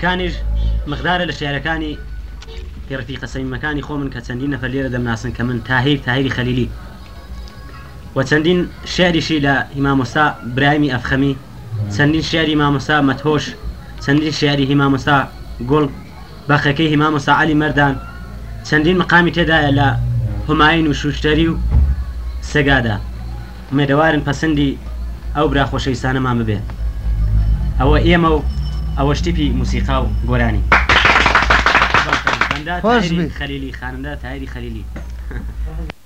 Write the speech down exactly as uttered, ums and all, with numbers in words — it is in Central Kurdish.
شتكانیش مقدارە لە شێعرەکانی پێڕفیقە سەمیمەکانی خۆمن کە چەندین نەفەر لێرە دەمناسن کە من تاهیر تاهیری خەلیلی و چەندین شێعریشی لە هیمامۆستا برایمی ئەفخەمی، چەندین شێعری مامۆستا مەتهۆش، چەندین شێعری هیمامۆستا گۆڵ بەخەکەی هیمامۆستا عەلی مەردان، چەندین مقامی تێدایە لە هوماین و شوشتەری و سەگادا. مێدەوارن پەسەندی ئەو برا خۆشەویستانەمان ببێ. ئەوە ئێمە و ئەوە شتیپی موسیقا و گۆرانی. خەلیلی خانندا تاهیری خەلیلی